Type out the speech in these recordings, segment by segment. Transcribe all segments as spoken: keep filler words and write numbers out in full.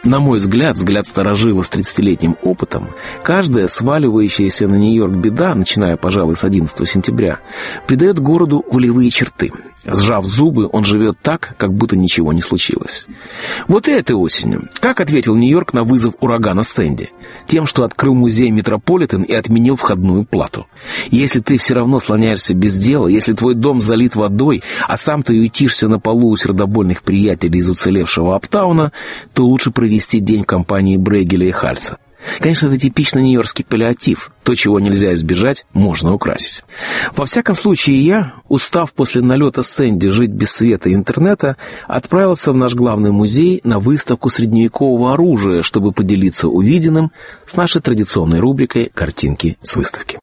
На мой взгляд, взгляд старожила с тридцатилетним опытом, каждая сваливающаяся на Нью-Йорк беда, начиная, пожалуй, с одиннадцатого сентября, придает городу волевые черты. Сжав зубы, он живет так, как будто ничего не случилось. Вот и этой осенью. Как ответил Нью-Йорк на вызов урагана Сэнди? Тем, что открыл музей Метрополитен и отменил входную плату. Если ты все равно слоняешься без дела, если твой дом залит водой, а сам ты ютишься на полу у сердобольных приятелей из уцелевшего Аптауна, то лучше провести день в компании Брейгеля и Хальса. Конечно, это типичный нью-йоркский паллиатив. То, чего нельзя избежать, можно украсить. Во всяком случае, я, устав после налета Сэнди жить без света и интернета, отправился в наш главный музей на выставку средневекового оружия, чтобы поделиться увиденным с нашей традиционной рубрикой «Картинки с выставки».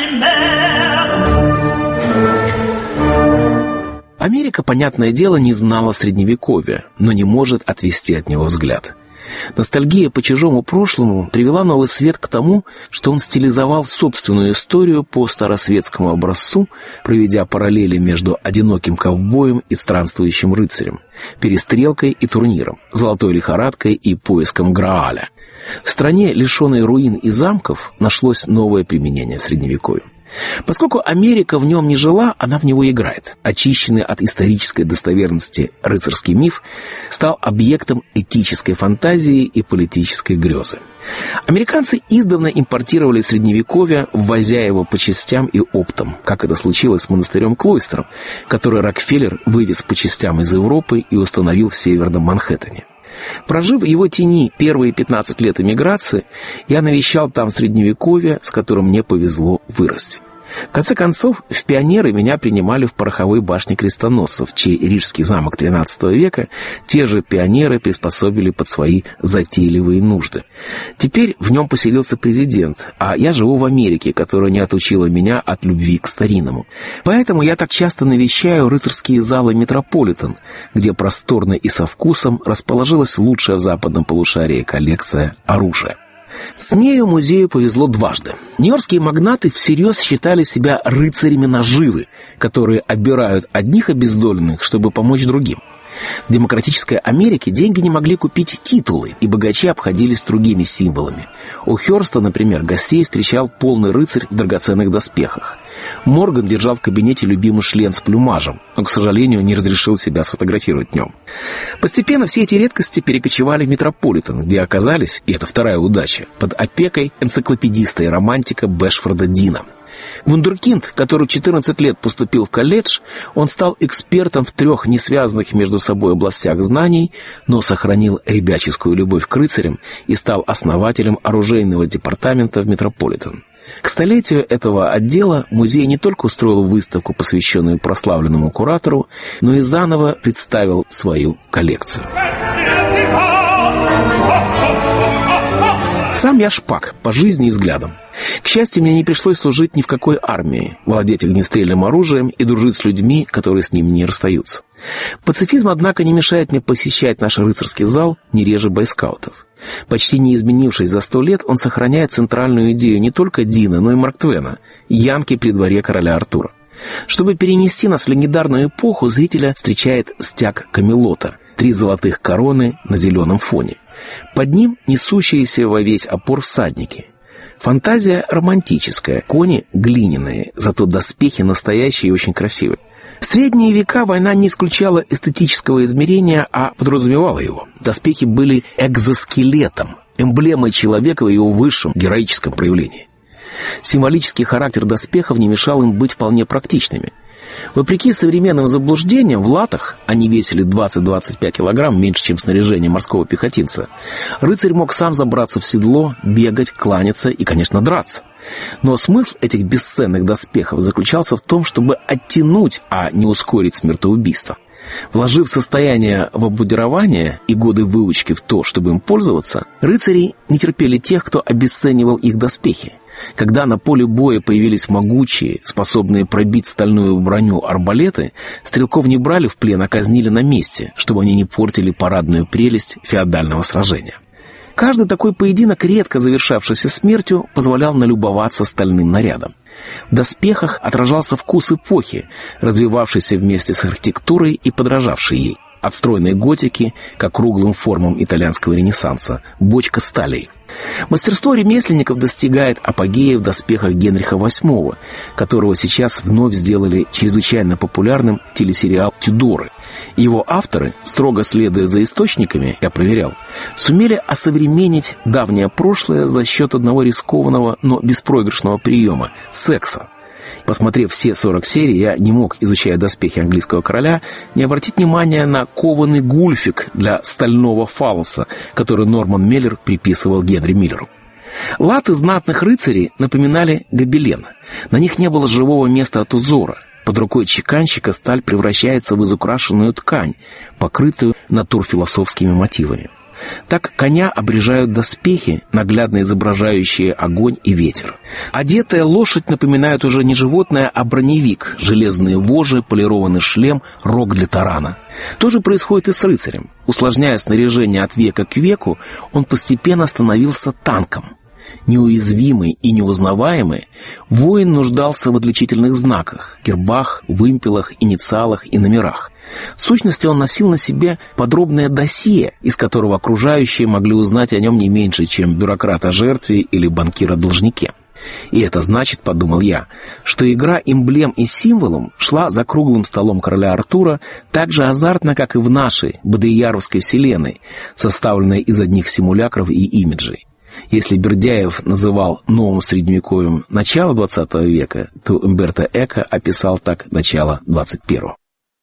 Америка, понятное дело, не знала Средневековья, но не может отвести от него взгляд. Ностальгия по чужому прошлому привела новый свет к тому, что он стилизовал собственную историю по старосветскому образцу, проведя параллели между одиноким ковбоем и странствующим рыцарем, перестрелкой и турниром, золотой лихорадкой и поиском Грааля. В стране, лишенной руин и замков, нашлось новое применение Средневековью. Поскольку Америка в нем не жила, она в него играет. Очищенный от исторической достоверности рыцарский миф стал объектом этической фантазии и политической грезы. Американцы издавна импортировали Средневековье, ввозя его по частям и оптом, как это случилось с монастырем Клойстером, который Рокфеллер вывез по частям из Европы и установил в Северном Манхэттене. Прожив в его тени первые пятнадцать лет эмиграции, я навещал там Средневековье, с которым мне повезло вырасти. В конце концов, в пионеры меня принимали в пороховой башне крестоносцев, чей рижский замок тринадцатого века те же пионеры приспособили под свои затейливые нужды. Теперь в нем поселился президент, а я живу в Америке, которая не отучила меня от любви к старинному. Поэтому я так часто навещаю рыцарские залы Метрополитен, где просторно и со вкусом расположилась лучшая в западном полушарии коллекция оружия. С нею музею повезло дважды. Нью-йоркские магнаты всерьез считали себя рыцарями наживы, которые обирают одних обездоленных, чтобы помочь другим. В демократической Америке деньги не могли купить титулы, и богачи обходились другими символами. У Хёрста, например, гостей встречал полный рыцарь в драгоценных доспехах. Морган держал в кабинете любимый шлем с плюмажем, но, к сожалению, не разрешил себя сфотографировать в нем. Постепенно все эти редкости перекочевали в Метрополитен, где оказались, и это вторая удача, под опекой энциклопедиста и романтика Бэшфорда Дина. Вундеркинд, который в четырнадцать лет поступил в колледж, он стал экспертом в трех несвязанных между собой областях знаний, но сохранил ребяческую любовь к рыцарям и стал основателем оружейного департамента в Метрополитен. К столетию этого отдела музей не только устроил выставку, посвященную прославленному куратору, но и заново представил свою коллекцию. Сам я шпак по жизни и взглядам. К счастью, мне не пришлось служить ни в какой армии, владеть огнестрельным оружием и дружить с людьми, которые с ним не расстаются. Пацифизм, однако, не мешает мне посещать наш рыцарский зал не реже бойскаутов. Почти не изменившись за сто лет, он сохраняет центральную идею не только Дина, но и Марк Твена, янки при дворе короля Артура. Чтобы перенести нас в легендарную эпоху, зрителя встречает стяг Камелота, три золотых короны на зеленом фоне. Под ним несущиеся во весь опор всадники. Фантазия романтическая, кони глиняные, зато доспехи настоящие и очень красивые. В средние века война не исключала эстетического измерения, а подразумевала его. Доспехи были экзоскелетом, эмблемой человека в его высшем героическом проявлении. Символический характер доспехов не мешал им быть вполне практичными. Вопреки современным заблуждениям, в латах, они весили двадцать-двадцать пять килограмм, меньше, чем снаряжение морского пехотинца, рыцарь мог сам забраться в седло, бегать, кланяться и, конечно, драться. Но смысл этих бесценных доспехов заключался в том, чтобы оттянуть, а не ускорить смертоубийство. Вложив состояние в обмундирование и годы выучки в то, чтобы им пользоваться, рыцари не терпели тех, кто обесценивал их доспехи. Когда на поле боя появились могучие, способные пробить стальную броню арбалеты, стрелков не брали в плен, а казнили на месте, чтобы они не портили парадную прелесть феодального сражения. Каждый такой поединок, редко завершавшийся смертью, позволял налюбоваться стальным нарядом. В доспехах отражался вкус эпохи, развивавшийся вместе с архитектурой и подражавший ей. от стройной готики к округлым формам итальянского ренессанса, бочка сталей. Мастерство ремесленников достигает апогея в доспехах Генриха восьмого, которого сейчас вновь сделали чрезвычайно популярным телесериал «Тюдоры». Его авторы, строго следуя за источниками, я проверял, сумели осовременить давнее прошлое за счет одного рискованного, но беспроигрышного приема – секса. Посмотрев все сорок серий, я не мог, изучая доспехи английского короля, не обратить внимания на кованый гульфик для стального фаллоса, который Норман Меллер приписывал Генри Миллеру. Латы знатных рыцарей напоминали гобелен. На них не было живого места от узора. Под рукой чеканщика сталь превращается в изукрашенную ткань, покрытую натурфилософскими мотивами. Так коня обрежают доспехи, наглядно изображающие огонь и ветер. Одетая лошадь напоминает уже не животное, а броневик, железные вожжи, полированный шлем, рог для тарана. То же происходит и с рыцарем. Усложняя снаряжение от века к веку, он постепенно становился танком. Неуязвимый и неузнаваемый, воин нуждался в отличительных знаках, гербах, вымпелах, инициалах и номерах. В сущности, он носил на себе подробное досье, из которого окружающие могли узнать о нем не меньше, чем бюрократ о жертве или банкир о должнике. И это значит, подумал я, что игра эмблем и символом шла за круглым столом короля Артура так же азартно, как и в нашей Бодрияровской вселенной, составленной из одних симулякров и имиджей. Если Бердяев называл новым средневековьем начало двадцатого века, то Умберто Эко описал так начало двадцать первого.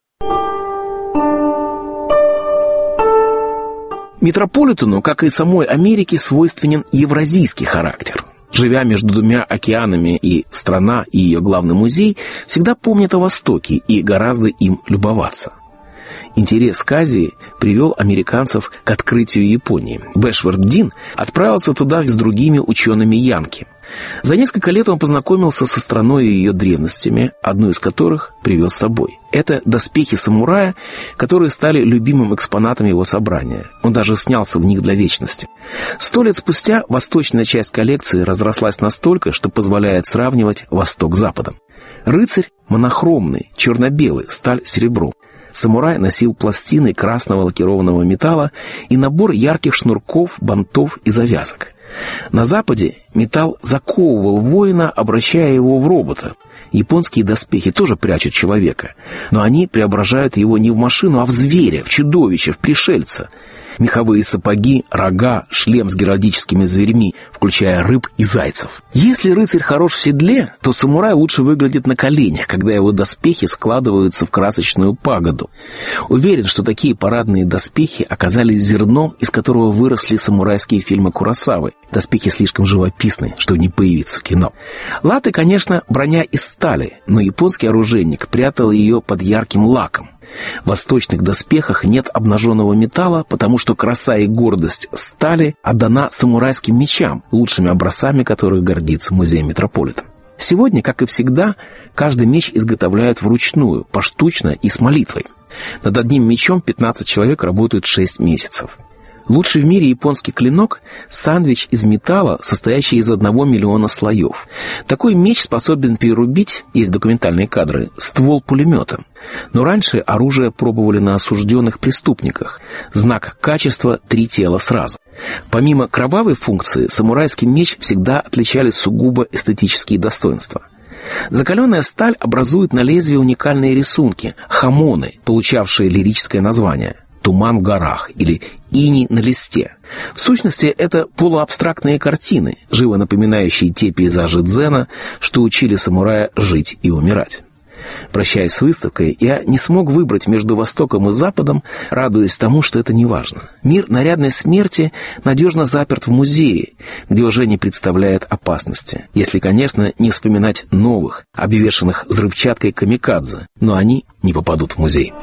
Метрополитену, как и самой Америке, свойственен евразийский характер. Живя между двумя океанами, и страна, и ее главный музей всегда помнят о Востоке и гораздо им любоваться. Интерес к Азии привел американцев к открытию Японии. Бэшфорд Дин отправился туда с другими учеными янки. За несколько лет он познакомился со страной и ее древностями, одну из которых привез с собой. Это доспехи самурая, которые стали любимым экспонатом его собрания. Он даже снялся в них для вечности. Сто лет спустя восточная часть коллекции разрослась настолько, что позволяет сравнивать Восток с Западом. Рыцарь монохромный, черно-белый, сталь-серебро. Самурай носил пластины красного лакированного металла и набор ярких шнурков, бантов и завязок. На Западе металл заковывал воина, обращая его в робота. Японские доспехи тоже прячут человека, но они преображают его не в машину, а в зверя, в чудовище, в пришельца. Меховые сапоги, рога, шлем с геральдическими зверьми, включая рыб и зайцев. Если рыцарь хорош в седле, то самурай лучше выглядит на коленях, когда его доспехи складываются в красочную пагоду. Уверен, что такие парадные доспехи оказались зерном, из которого выросли самурайские фильмы Куросавы. Доспехи слишком живописны, чтобы не появиться в кино. Латы, конечно, броня из стали, но японский оружейник прятал ее под ярким лаком. В восточных доспехах нет обнаженного металла, потому что краса и гордость стали отдана самурайским мечам, лучшими образцами которых гордится музей Метрополитен. Сегодня, как и всегда, каждый меч изготовляют вручную, поштучно и с молитвой. Над одним мечом пятнадцать человек работают шесть месяцев. Лучший в мире японский клинок – сандвич из металла, состоящий из одного миллиона слоев. Такой меч способен перерубить, есть документальные кадры, ствол пулемета. Но раньше оружие пробовали на осужденных преступниках. Знак качества – три тела сразу. Помимо кровавой функции, самурайский меч всегда отличали сугубо эстетические достоинства. Закаленная сталь образует на лезвии уникальные рисунки – хамоны, получавшие лирическое название. «Туман в горах» или «Иней на листе». В сущности, это полуабстрактные картины, живо напоминающие те пейзажи дзена, что учили самурая жить и умирать. Прощаясь с выставкой, я не смог выбрать между Востоком и Западом, радуясь тому, что это не важно. Мир нарядной смерти надежно заперт в музее, где уже не представляет опасности, если, конечно, не вспоминать новых, обвешанных взрывчаткой камикадзе, но они не попадут в музей.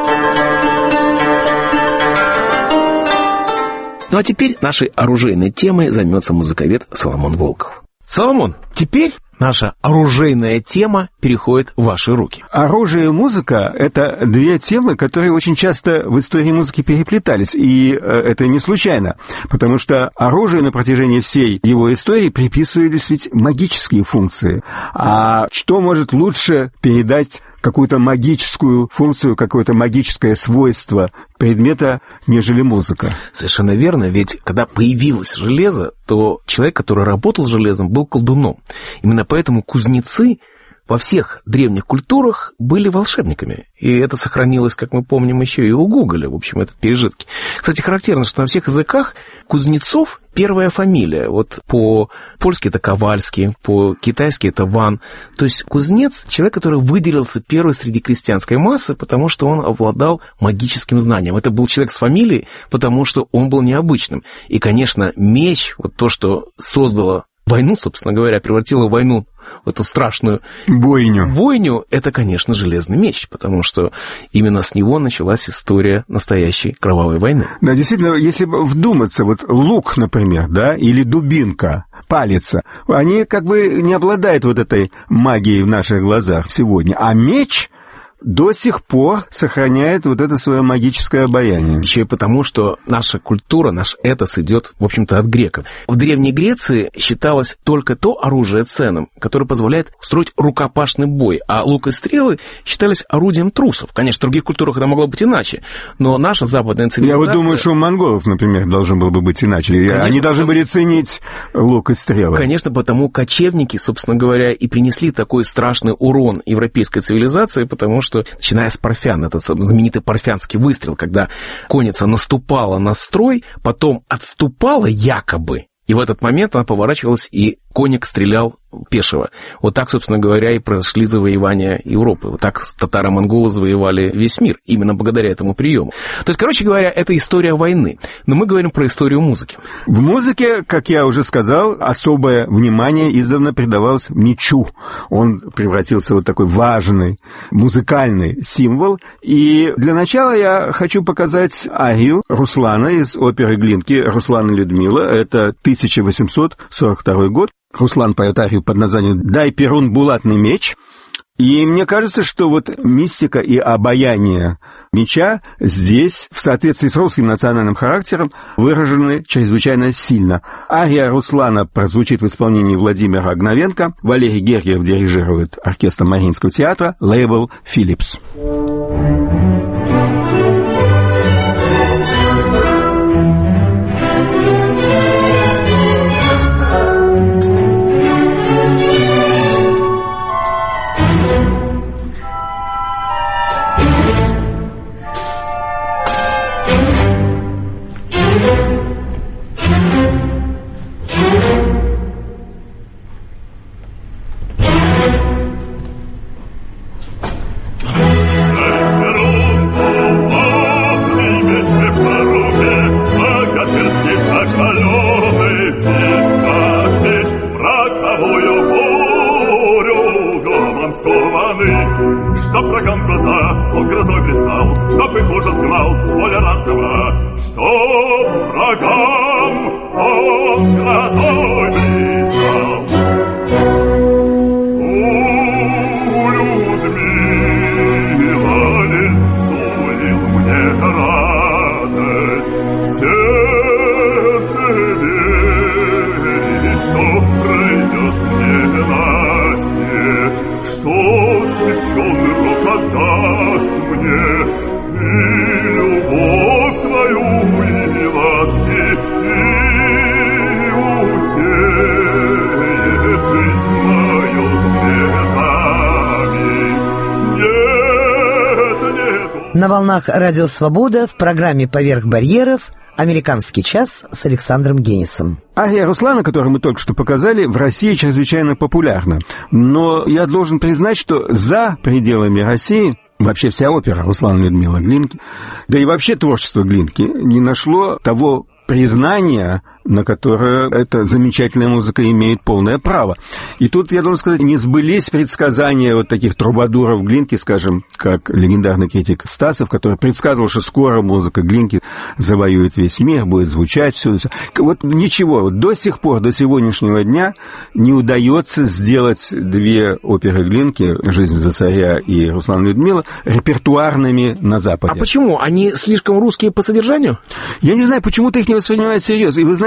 Ну а теперь нашей оружейной темой займется музыковед Соломон Волков. Соломон, теперь наша оружейная тема переходит в ваши руки. Оружие и музыка — это две темы, которые очень часто в истории музыки переплетались, и это не случайно, потому что оружию на протяжении всей его истории приписывались ведь магические функции. А что может лучше передать какую-то магическую функцию, какое-то магическое свойство предмета, нежели музыка. Совершенно верно, ведь когда появилось железо, то человек, который работал с железом, был колдуном. Именно поэтому кузнецы во всех древних культурах были волшебниками. И это сохранилось, как мы помним, еще и у Гоголя, в общем, это пережитки. Кстати, характерно, что на всех языках Кузнецов первая фамилия. Вот по-польски это Ковальский, по-китайски это Ван. То есть кузнец — человек, который выделился первый среди крестьянской массы, потому что он обладал магическим знанием. Это был человек с фамилией, потому что он был необычным. И, конечно, меч, вот то, что создало войну, собственно говоря, превратило войну в эту страшную бойню. Бойню, это, конечно, железный меч, потому что именно с него началась история настоящей кровавой войны. Да, действительно, если вдуматься, вот лук, например, да, или дубинка, палица, они как бы не обладают вот этой магией в наших глазах сегодня, а меч до сих пор сохраняет вот это свое магическое обаяние. Еще и потому, что наша культура, наш этос идет, в общем-то, от греков. В Древней Греции считалось только то оружие ценным, которое позволяет устроить рукопашный бой, а лук и стрелы считались орудием трусов. Конечно, в других культурах это могло быть иначе, но наша западная цивилизация... Я вот думаю, что у монголов, например, должен был бы быть иначе. Конечно, они должны были ценить лук и стрелы. Конечно, потому кочевники, собственно говоря, и принесли такой страшный урон европейской цивилизации, потому что что, начиная с Парфян, этот знаменитый парфянский выстрел, когда конница наступала на строй, потом отступала якобы, и в этот момент она поворачивалась, и конник стрелял пешего. Вот так, собственно говоря, и прошли завоевания Европы. Вот так татаро-монголы завоевали весь мир, именно благодаря этому приему. То есть, короче говоря, это история войны. Но мы говорим про историю музыки. В музыке, как я уже сказал, особое внимание издавна придавалось мечу. Он превратился в вот такой важный музыкальный символ. И для начала я хочу показать арию Руслана из оперы Глинки «Руслан и Людмила». Это тысяча восемьсот сорок второй год. Руслан поет арию под названием «Дай Перун булатный меч». И мне кажется, что вот мистика и обаяние меча здесь, в соответствии с русским национальным характером, выражены чрезвычайно сильно. Ария Руслана прозвучит в исполнении Владимира Огновенко. Валерий Гергиев дирижирует оркестром Мариинского театра, лейбл «Филлипс». Чтоб врагам глаза он грозой блистал, чтоб их ужас гнал с поля ратного, чтоб врагам он грозой блистал. У Людмила лицует мне радость, сердце верит, что пройдет ненастье, что свеченый рог отдаст мне и любовь твою, и ласки, и усеет жизнь мою цветами. Нет, нет. На волнах Радио Свобода в программе «Поверх барьеров» «Американский час» с Александром Генисом. Ария Руслана, которую мы только что показали, в России чрезвычайно популярна. Но я должен признать, что за пределами России вообще вся опера Руслана и Людмила Глинки, да и вообще творчество Глинки не нашло того признания, на которое эта замечательная музыка имеет полное право. И тут, я должен сказать, не сбылись предсказания вот таких трубадуров Глинки, скажем, как легендарный критик Стасов, который предсказывал, что скоро музыка Глинки завоюет весь мир, будет звучать всюду. Вот ничего, вот до сих пор, до сегодняшнего дня не удается сделать две оперы Глинки «Жизнь за царя» и «Руслан и Людмила» репертуарными на Западе. А почему? Они слишком русские по содержанию? Я не знаю, почему-то их не воспринимают всерьез. И вы знаете,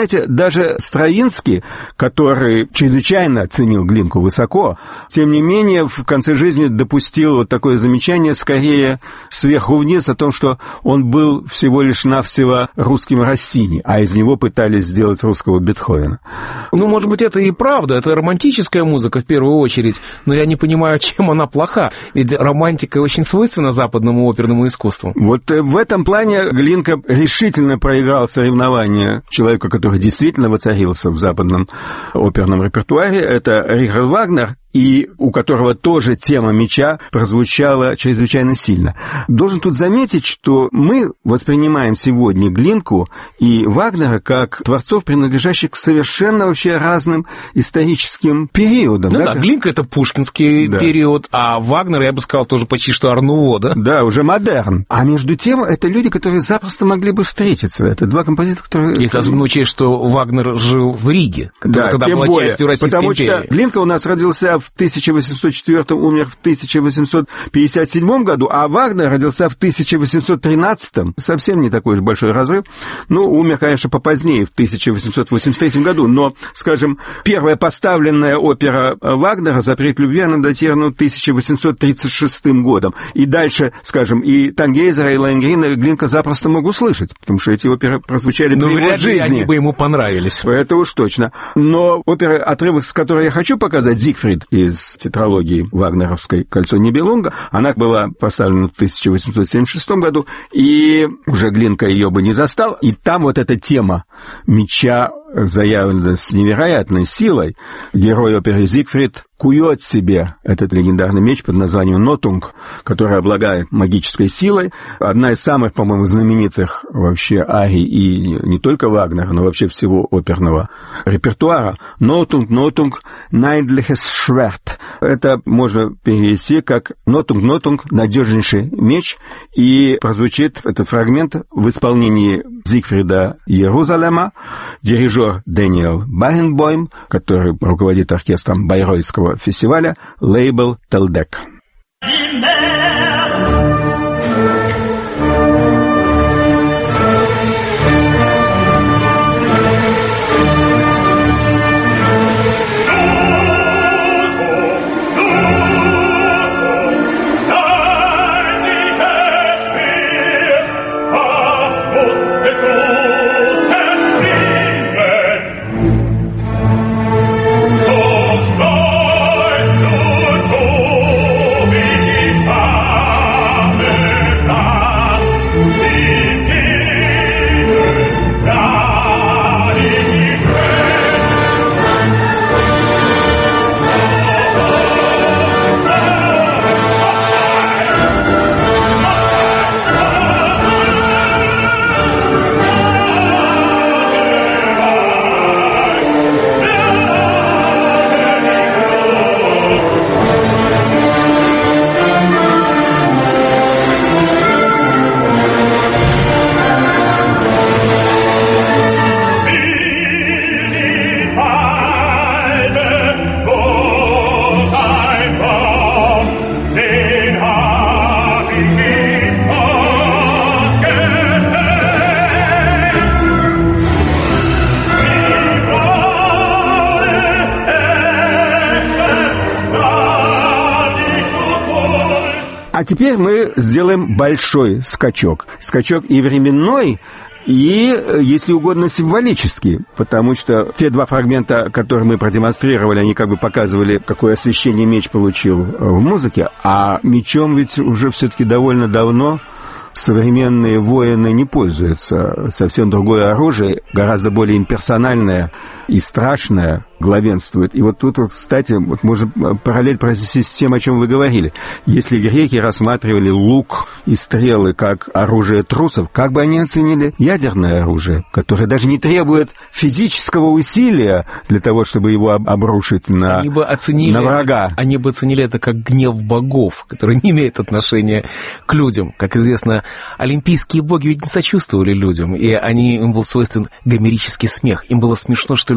знаете, даже Стравинский, который чрезвычайно ценил Глинку высоко, тем не менее, в конце жизни допустил вот такое замечание, скорее сверху вниз, о том, что он был всего лишь навсего русским Россини, а из него пытались сделать русского Бетховена. Ну, может быть, это и правда, это романтическая музыка в первую очередь, но я не понимаю, чем она плоха, ведь романтика очень свойственна западному оперному искусству. Вот в этом плане Глинка решительно проиграл соревнование человеку, который действительно воцарился в западном оперном репертуаре, это Рихард Вагнер, и у которого тоже тема меча прозвучала чрезвычайно сильно. Должен тут заметить, что мы воспринимаем сегодня Глинку и Вагнера как творцов, принадлежащих к совершенно вообще разным историческим периодам. Ну да, да, Глинка — это пушкинский да. период, а Вагнер, я бы сказал, тоже почти что Арнуво, да? Да, уже модерн. А между тем, это люди, которые запросто могли бы встретиться. Это два композитора, которые... Если особенно учесть, что Вагнер жил в Риге, которая да, тогда была более, частью Российской потому империи. Потому что Глинка у нас родился в тысяча восемьсот четвёртом, умер в тысяча восемьсот пятьдесят седьмом году, а Вагнер родился в тысяча восемьсот тринадцатом, совсем не такой уж большой разрыв. Ну, умер, конечно, попозднее, в тысяча восемьсот восемьдесят третьем году, но, скажем, первая поставленная опера Вагнера «Запрет любви», она датирована тысяча восемьсот тридцать шестым годом. И дальше, скажем, и Тангейзера, и Лоенгрина Глинка запросто мог услышать, потому что эти оперы прозвучали но при его вряд ли жизни. они бы ему понравились. Это уж точно. Но опера, отрывок, с которой я хочу показать, «Зигфрид» из тетралогии вагнеровской «Кольцо Нибелунга», она была поставлена в тысяча восемьсот семьдесят шестом году, и уже Глинка ее бы не застал, и там вот эта тема меча заявлена с невероятной силой. Герой оперы «Зигфрид» кует себе этот легендарный меч под названием «Нотунг», который обладает магической силой. Одна из самых, по-моему, знаменитых вообще арий и не только Вагнера, но вообще всего оперного репертуара. «Нотунг, Нотунг, найдлихес шверт». Это можно перевести как «Нотунг, Нотунг, надежнейший меч». И прозвучит этот фрагмент в исполнении Зигфрида Иерусалима, дирижер Дэниел Багенбойм, который руководит оркестром Байройского фестиваля, лейбл «Телдек». А теперь мы сделаем большой скачок. Скачок и временной, и, если угодно, символический, потому что те два фрагмента, которые мы продемонстрировали, они как бы показывали, какое освещение меч получил в музыке, а мечом ведь уже все-таки довольно давно современные воины не пользуются. Совсем другое оружие, гораздо более имперсональное и страшное, главенствует. И вот тут, вот, кстати, вот можно параллель произвести с тем, о чем вы говорили. Если греки рассматривали лук и стрелы как оружие трусов, как бы они оценили ядерное оружие, которое даже не требует физического усилия для того, чтобы его обрушить на, они бы оценили, на врага. Они бы оценили это как гнев богов, который не имеет отношения к людям. Как известно, олимпийские боги ведь не сочувствовали людям, и они, им был свойствен гомерический смех. Им было смешно, что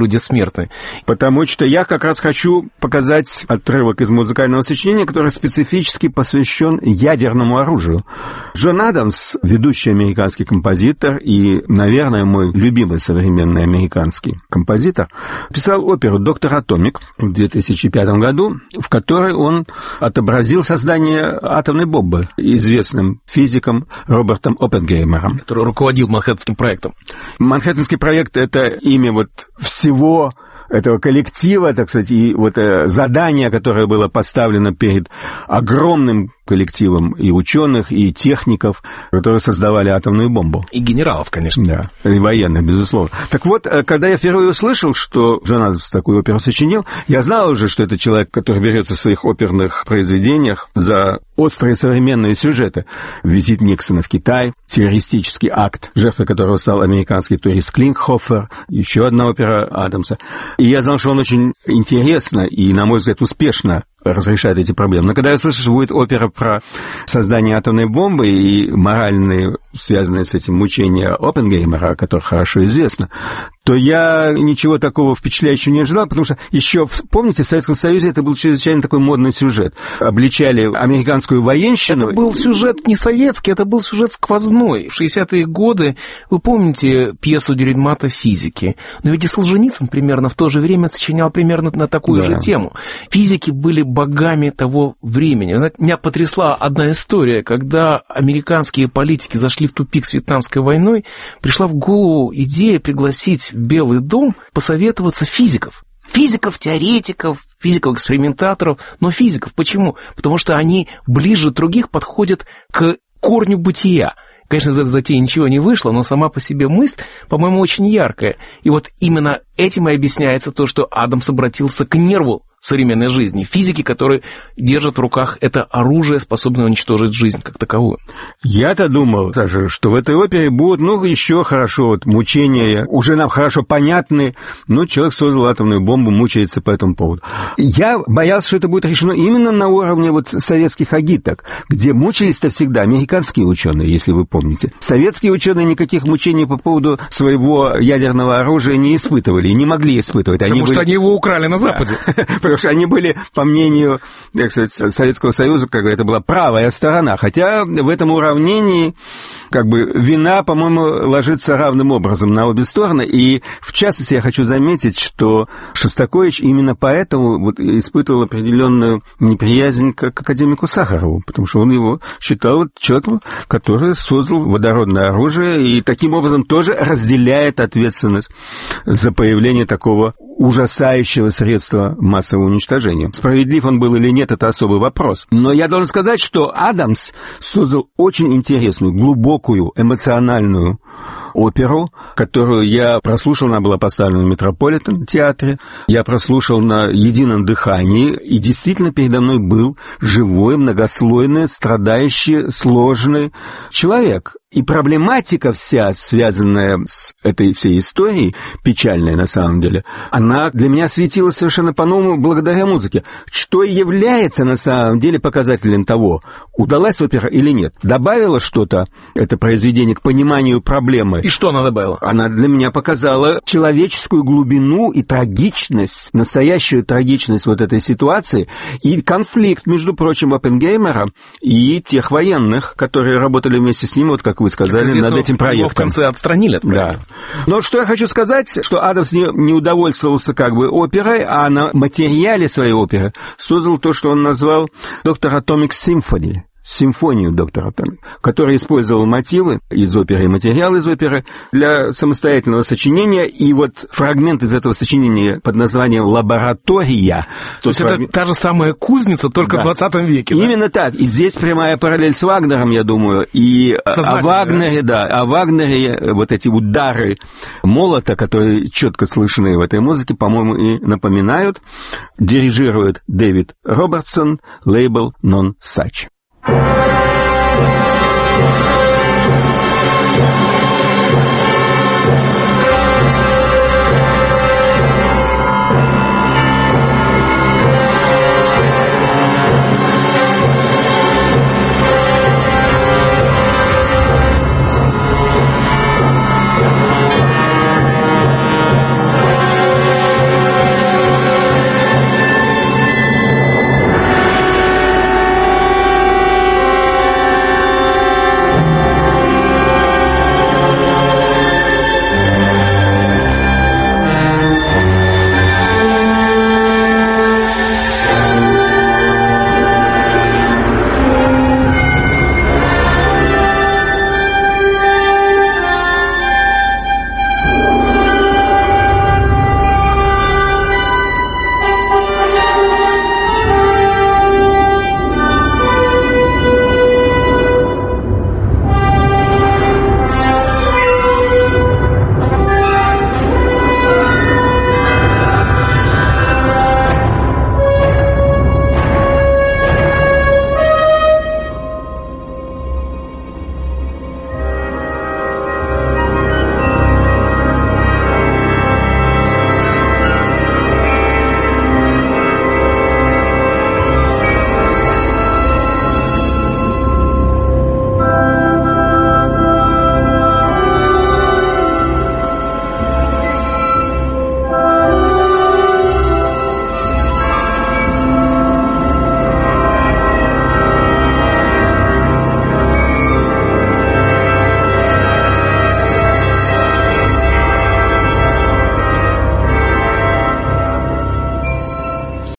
люди смертны. Потому что я как раз хочу показать отрывок из музыкального сочинения, который специфически посвящен ядерному оружию. Джон Адамс, ведущий американский композитор и, наверное, мой любимый современный американский композитор, писал оперу «Доктор Атомик» в две тысячи пятом году, в которой он отобразил создание атомной бомбы известным физиком Робертом Оппенгеймером, который руководил Манхэттенским проектом. Манхэттенский проект — это имя вот всего этого коллектива, так сказать, и вот задание, которое было поставлено перед огромным коллективом и ученых, и техников, которые создавали атомную бомбу. И генералов, конечно. Да, и военных, безусловно. Так вот, когда я впервые услышал, что Джон Адамс такую оперу сочинил, я знал уже, что это человек, который берется в своих оперных произведениях за острые современные сюжеты. Визит Никсона в Китай, террористический акт, жертвой которого стал американский турист Клинкхофер, еще одна опера Адамса. И я знал, что он очень интересно и, на мой взгляд, успешно разрешает эти проблемы. Но когда я слышу, что будет опера про создание атомной бомбы и моральные, связанные с этим мучения Оппенгеймера, о которых хорошо известно, то я ничего такого впечатляющего не ожидал, потому что еще, помните, в Советском Союзе это был чрезвычайно такой модный сюжет. Обличали американскую военщину. Это был сюжет не советский, это был сюжет сквозной. В шестидесятые годы, вы помните пьесу Дюрренмата «Физики», но ведь и Солженицын примерно в то же время сочинял примерно на такую да. же тему. Физики были богами того времени. Знаете, меня потрясла одна история, когда американские политики зашли в тупик с Вьетнамской войной, пришла в голову идея пригласить в Белый дом посоветоваться физиков. Физиков, теоретиков, физиков-экспериментаторов, но физиков. Почему? Потому что они ближе других подходят к корню бытия. Конечно, из этой затеи ничего не вышло, но сама по себе мысль, по-моему, очень яркая. И вот именно этим и объясняется то, что Адамс обратился к нерву современной жизни. Физики, которые держат в руках это оружие, способное уничтожить жизнь как таковую. Я-то думал, даже, что в этой опере будут, ну, еще хорошо, вот, мучения, уже нам хорошо понятны, ну, человек создал атомную бомбу, мучается по этому поводу. Я боялся, что это будет решено именно на уровне вот советских агиток, где мучились-то всегда американские ученые, если вы помните. Советские ученые никаких мучений по поводу своего ядерного оружия не испытывали, и не могли испытывать. Потому они что были... они его украли на Западе. Потому что они были, по мнению, так сказать, Советского Союза, как бы это была правая сторона. Хотя в этом уравнении как бы вина, по-моему, ложится равным образом на обе стороны. И в частности я хочу заметить, что Шостакович именно поэтому вот испытывал определенную неприязнь к академику Сахарову, потому что он его считал вот человеком, который создал водородное оружие и таким образом тоже разделяет ответственность за появление такого ужасающего средства массового уничтожения. Справедлив он был или нет, это особый вопрос. Но я должен сказать, что Адамс создал очень интересную, глубокую, эмоциональную оперу, которую я прослушал, она была поставлена в Метрополитен-театре, я прослушал на едином дыхании, и действительно передо мной был живой, многослойный, страдающий, сложный человек. И проблематика вся, связанная с этой всей историей, печальная на самом деле, она для меня светилась совершенно по-новому благодаря музыке, что и является на самом деле показателем того, удалась опера или нет. Добавила что-то это произведение к пониманию проблемы. И что она добавила? Она для меня показала человеческую глубину и трагичность, настоящую трагичность вот этой ситуации, и конфликт, между прочим, Оппенгеймера и тех военных, которые работали вместе с ним, вот как вы сказали, известно, над этим проектом. Его в конце отстранили от проекта. Да. Но что я хочу сказать, что Адамс не, не удовольствовался как бы оперой, а на материале своей оперы создал то, что он назвал «Доктор Атомик Симфони». Симфонию доктора Атомик, который использовал мотивы из оперы и материал из оперы для самостоятельного сочинения, и вот фрагмент из этого сочинения под названием «Лаборатория». То есть фраг... это та же самая кузница, только да. в двадцатом веке. Да? Именно так. И здесь прямая параллель с Вагнером, я думаю, и о Вагнере, да? да, о Вагнере вот эти удары молота, которые четко слышны в этой музыке, по-моему, и напоминают. Дирижирует Дэвид Робертсон, лейбл Non Such. Thank you.